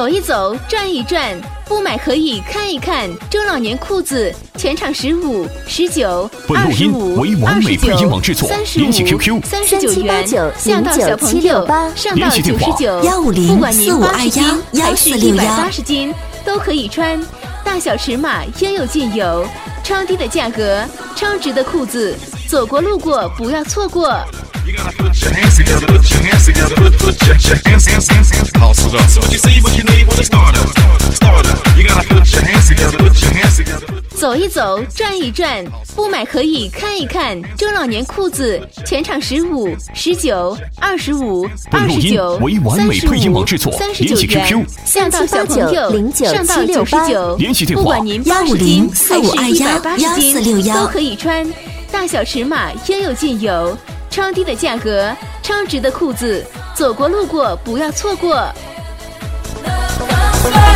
走一走，转一转，不买可以看一看。中老年裤子全场15、19、25、 为完美配音网制作，联系 QQ 39元，下到小朋友，上到99，不管您80斤还是180斤，都可以穿，大小尺码应有尽有，超低的价格，超值的裤子，走过路过不要错过。 You gotta put your hands together, put your hands together, put your hands. House it up. So what you see, what you need, what a starter. You gotta put your hands together, put your hands together. 走一走，转一转，不买可以看一看。中老年裤子全场15、19、25、29、 为完美配音网制作，联系 QQ 下到小朋友，上到99， 联系电话不管您80斤还是180斤，都可以穿，大小尺码应有尽有。超低的价格，超值的裤子，走过路过不要错过。